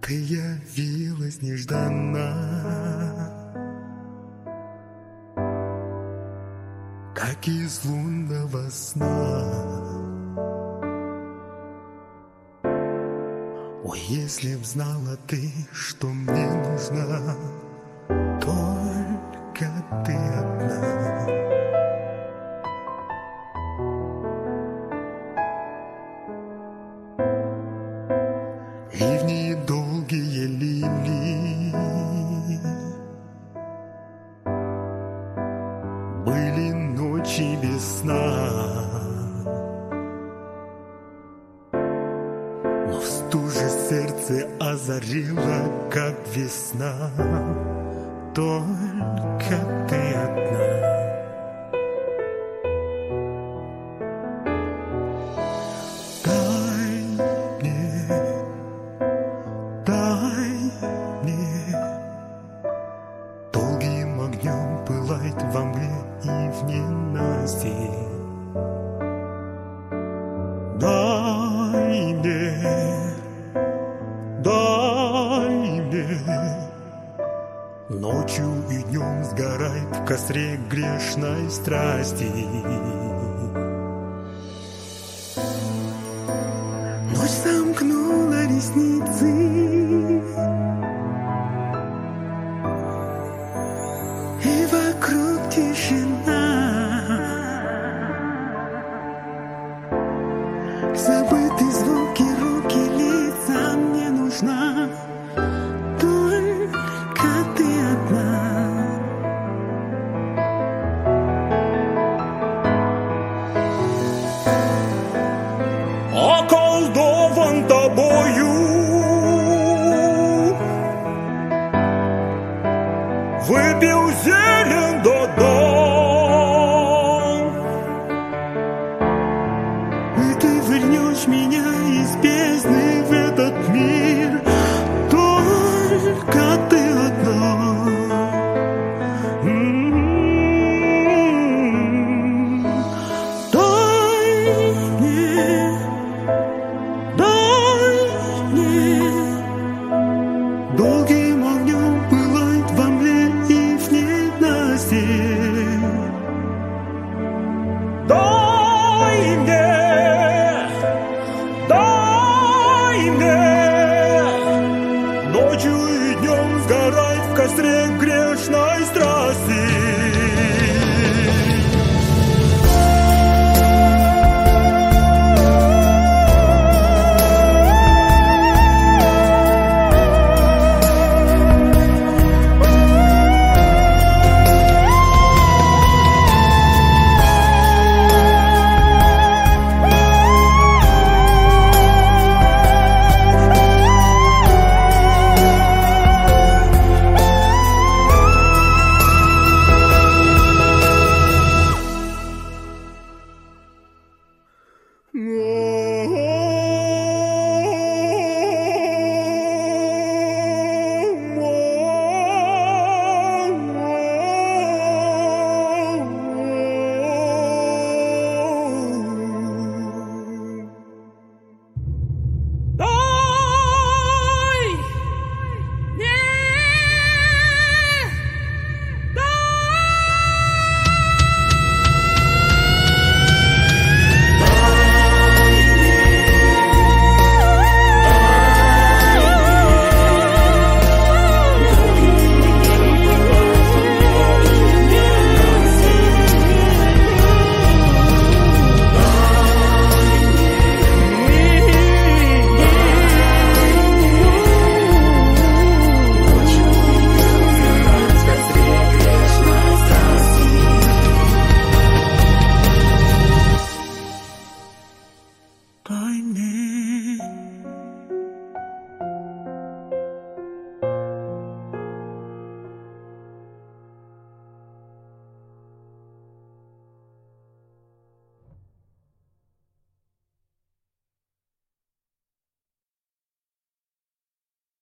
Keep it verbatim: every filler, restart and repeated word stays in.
Ты явилась нежданно, как из лунного сна. Ой, если б знала ты, что мне нужна только ты одна. Ливни долгие лили, были ночи без сна, но в стуже сердце озарило, как весна, только ты одна. Во мне и в ненасти. Дай мне, дай мне, ночью и днем сгорает в костре грешной страсти. Ночь сомкнула ресницы,